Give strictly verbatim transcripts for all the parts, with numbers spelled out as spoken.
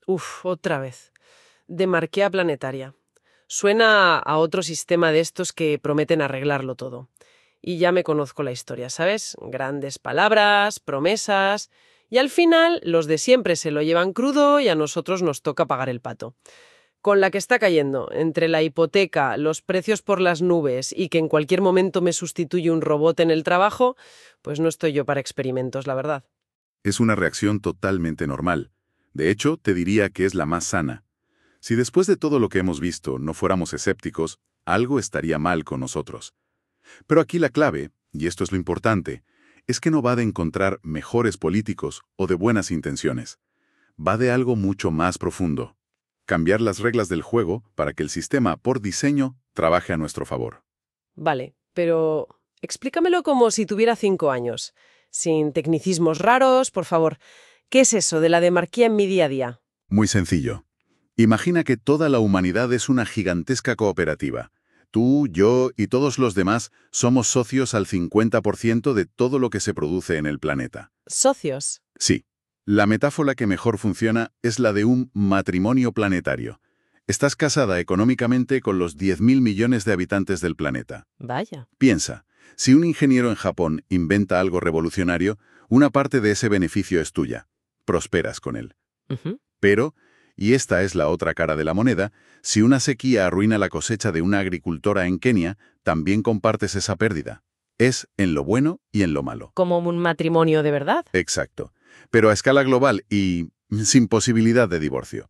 Uf, otra vez. Demarquea planetaria. Suena a otro sistema de estos que prometen arreglarlo todo. Y ya me conozco la historia, ¿sabes? Grandes palabras, promesas. Y al final, los de siempre se lo llevan crudo y a nosotros nos toca pagar el pato. Con la que está cayendo, entre la hipoteca, los precios por las nubes y que en cualquier momento me sustituye un robot en el trabajo, pues no estoy yo para experimentos, la verdad. Es una reacción totalmente normal. De hecho, te diría que es la más sana. Si después de todo lo que hemos visto no fuéramos escépticos, algo estaría mal con nosotros. Pero aquí la clave, y esto es lo importante, es que no va de encontrar mejores políticos o de buenas intenciones. Va de algo mucho más profundo. Cambiar las reglas del juego para que el sistema, por diseño, trabaje a nuestro favor. Vale, pero explícamelo como si tuviera cinco años. Sin tecnicismos raros, por favor. ¿Qué es eso de la demarquía en mi día a día? Muy sencillo. Imagina que toda la humanidad es una gigantesca cooperativa. Tú, yo y todos los demás somos socios al cincuenta por ciento de todo lo que se produce en el planeta. ¿Socios? Sí. La metáfora que mejor funciona es la de un matrimonio planetario. Estás casada económicamente con los diez mil millones de habitantes del planeta. Vaya. Piensa, si un ingeniero en Japón inventa algo revolucionario, una parte de ese beneficio es tuya. Prosperas con él. Ujú. Pero, y esta es la otra cara de la moneda, si una sequía arruina la cosecha de una agricultora en Kenia, también compartes esa pérdida. Es en lo bueno y en lo malo. ¿Como un matrimonio de verdad? Exacto. Pero a escala global y sin posibilidad de divorcio.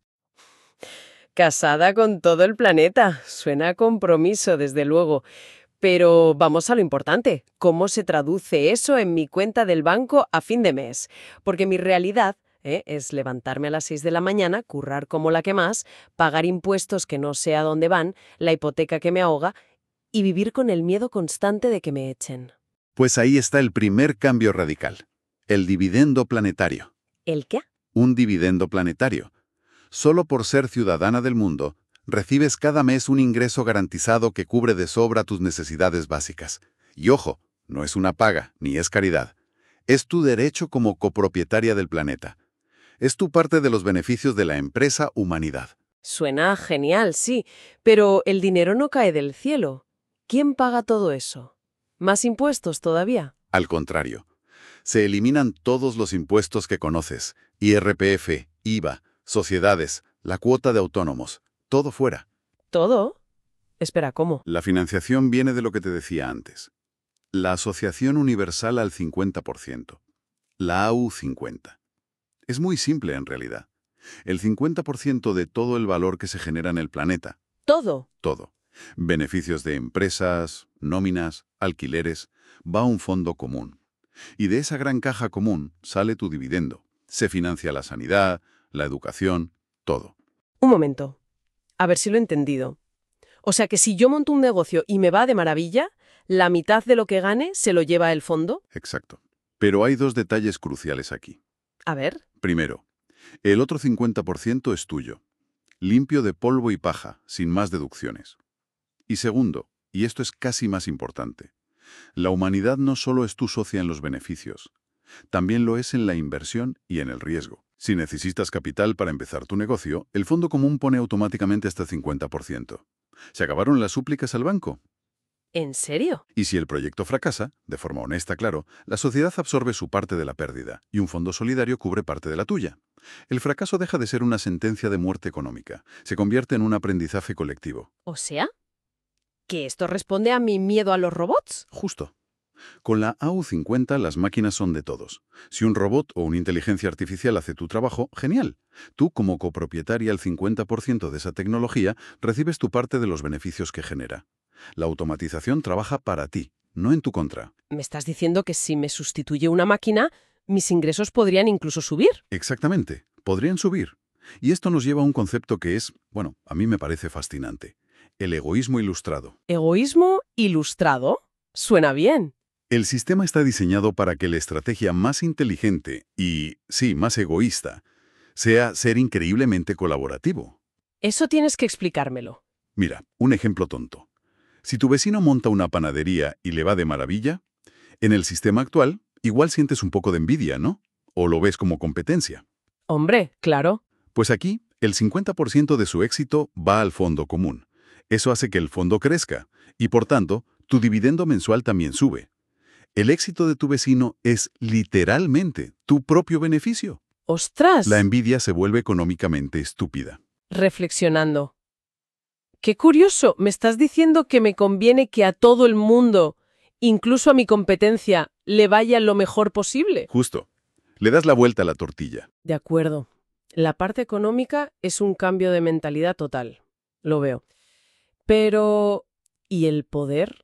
Casada con todo el planeta. Suena a compromiso, desde luego. Pero vamos a lo importante. ¿Cómo se traduce eso en mi cuenta del banco a fin de mes? Porque mi realidad ¿eh? es levantarme a las seis de la mañana, currar como la que más, pagar impuestos que no sé a dónde van, la hipoteca que me ahoga y vivir con el miedo constante de que me echen. Pues ahí está el primer cambio radical. El dividendo planetario. ¿El qué? Un dividendo planetario. Solo por ser ciudadana del mundo, recibes cada mes un ingreso garantizado que cubre de sobra tus necesidades básicas. Y ojo, no es una paga, ni es caridad. Es tu derecho como copropietaria del planeta. Es tu parte de los beneficios de la empresa humanidad. Suena genial, sí, pero el dinero no cae del cielo. ¿Quién paga todo eso? ¿Más impuestos todavía? Al contrario, se eliminan todos los impuestos que conoces, I R P F, I V A, sociedades, la cuota de autónomos, todo fuera. ¿Todo? Espera, ¿cómo? La financiación viene de lo que te decía antes. La Asociación Universal al cincuenta por ciento. La A U cincuenta. Es muy simple en realidad. El cincuenta por ciento de todo el valor que se genera en el planeta. ¿Todo? Todo. Beneficios de empresas, nóminas, alquileres, va a un fondo común. Y de esa gran caja común sale tu dividendo. Se financia la sanidad, la educación, todo. Un momento. A ver si lo he entendido. O sea que si yo monto un negocio y me va de maravilla, la mitad de lo que gane se lo lleva el fondo. Exacto. Pero hay dos detalles cruciales aquí. A ver. Primero, el otro cincuenta por ciento es tuyo. Limpio de polvo y paja, sin más deducciones. Y segundo, y esto es casi más importante, la humanidad no solo es tu socia en los beneficios, también lo es en la inversión y en el riesgo. Si necesitas capital para empezar tu negocio, el fondo común pone automáticamente hasta cincuenta por ciento. ¿Se acabaron las súplicas al banco? ¿En serio? Y si el proyecto fracasa, de forma honesta, claro, la sociedad absorbe su parte de la pérdida y un fondo solidario cubre parte de la tuya. El fracaso deja de ser una sentencia de muerte económica, se convierte en un aprendizaje colectivo. O sea, ¿que esto responde a mi miedo a los robots? Justo. Con la A U cincuenta las máquinas son de todos. Si un robot o una inteligencia artificial hace tu trabajo, genial. Tú, como copropietaria al cincuenta por ciento de esa tecnología, recibes tu parte de los beneficios que genera. La automatización trabaja para ti, no en tu contra. ¿Me estás diciendo que si me sustituye una máquina, mis ingresos podrían incluso subir? Exactamente. Podrían subir. Y esto nos lleva a un concepto que es, bueno, a mí me parece fascinante. El egoísmo ilustrado. ¿Egoísmo ilustrado? Suena bien. El sistema está diseñado para que la estrategia más inteligente y, sí, más egoísta, sea ser increíblemente colaborativo. Eso tienes que explicármelo. Mira, un ejemplo tonto. Si tu vecino monta una panadería y le va de maravilla, en el sistema actual, igual sientes un poco de envidia, ¿no? O lo ves como competencia. Hombre, claro. Pues aquí, El cincuenta por ciento de su éxito va al fondo común. Eso hace que el fondo crezca y, por tanto, tu dividendo mensual también sube. El éxito de tu vecino es literalmente tu propio beneficio. ¡Ostras! La envidia se vuelve económicamente estúpida. Reflexionando. ¡Qué curioso! Me estás diciendo que me conviene que a todo el mundo, incluso a mi competencia, le vaya lo mejor posible. Justo. Le das la vuelta a la tortilla. De acuerdo. La parte económica es un cambio de mentalidad total. Lo veo. Pero, ¿y el poder?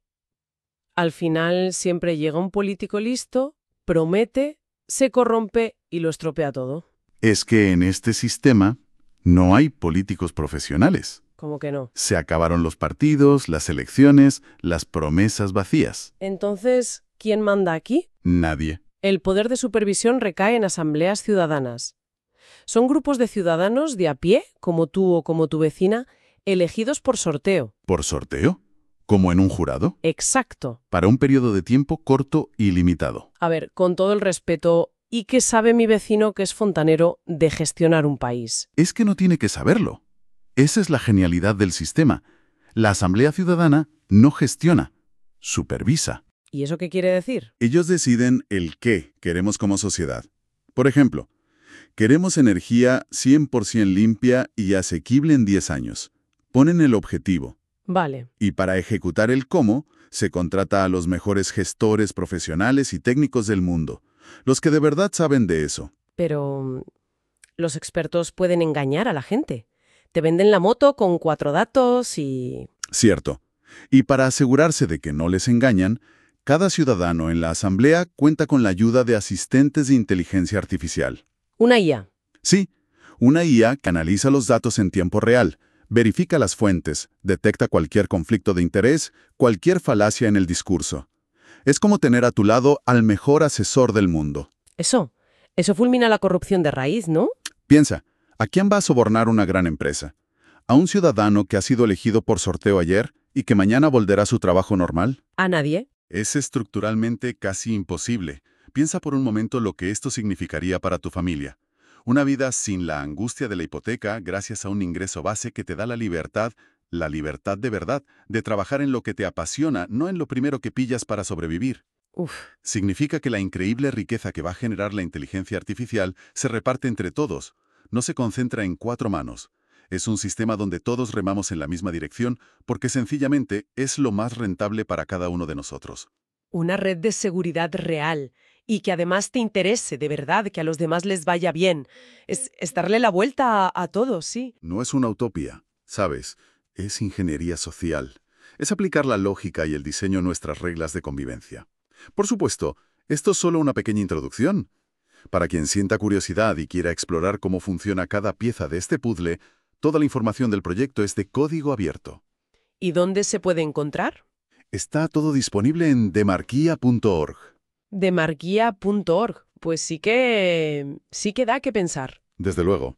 Al final siempre llega un político listo, promete, se corrompe y lo estropea todo. Es que en este sistema no hay políticos profesionales. ¿Cómo que no? Se acabaron los partidos, las elecciones, las promesas vacías. Entonces, ¿quién manda aquí? Nadie. El poder de supervisión recae en asambleas ciudadanas. Son grupos de ciudadanos de a pie, como tú o como tu vecina, elegidos por sorteo. ¿Por sorteo? ¿Como en un jurado? Exacto. Para un periodo de tiempo corto y limitado. A ver, con todo el respeto, ¿y qué sabe mi vecino que es fontanero de gestionar un país? Es que no tiene que saberlo. Esa es la genialidad del sistema. La Asamblea Ciudadana no gestiona, supervisa. ¿Y eso qué quiere decir? Ellos deciden el qué queremos como sociedad. Por ejemplo, queremos energía cien por ciento limpia y asequible en diez años. Ponen el objetivo. Vale. Y para ejecutar el cómo, se contrata a los mejores gestores profesionales y técnicos del mundo, los que de verdad saben de eso. Pero los expertos pueden engañar a la gente. Te venden la moto con cuatro datos y... Cierto. Y para asegurarse de que no les engañan, cada ciudadano en la asamblea cuenta con la ayuda de asistentes de inteligencia artificial. Una I A. Sí, una I A que analiza los datos en tiempo real, verifica las fuentes, detecta cualquier conflicto de interés, cualquier falacia en el discurso. Es como tener a tu lado al mejor asesor del mundo. Eso. Eso fulmina la corrupción de raíz, ¿no? Piensa, ¿a quién va a sobornar una gran empresa? ¿A un ciudadano que ha sido elegido por sorteo ayer y que mañana volverá a su trabajo normal? ¿A nadie? Es estructuralmente casi imposible. Piensa por un momento lo que esto significaría para tu familia. Una vida sin la angustia de la hipoteca gracias a un ingreso base que te da la libertad, la libertad de verdad, de trabajar en lo que te apasiona, no en lo primero que pillas para sobrevivir. Uf. Significa que la increíble riqueza que va a generar la inteligencia artificial se reparte entre todos, no se concentra en cuatro manos. Es un sistema donde todos remamos en la misma dirección porque sencillamente es lo más rentable para cada uno de nosotros. Una red de seguridad real y que además te interese de verdad, que a los demás les vaya bien. Es, es darle la vuelta a, a todo, sí. No es una utopía, ¿sabes? Es ingeniería social. Es aplicar la lógica y el diseño a nuestras reglas de convivencia. Por supuesto, esto es solo una pequeña introducción. Para quien sienta curiosidad y quiera explorar cómo funciona cada pieza de este puzzle, toda la información del proyecto es de código abierto. ¿Y dónde se puede encontrar? Está todo disponible en demarquia punto org. demarquia punto org. Pues sí que... sí que da que pensar. Desde luego.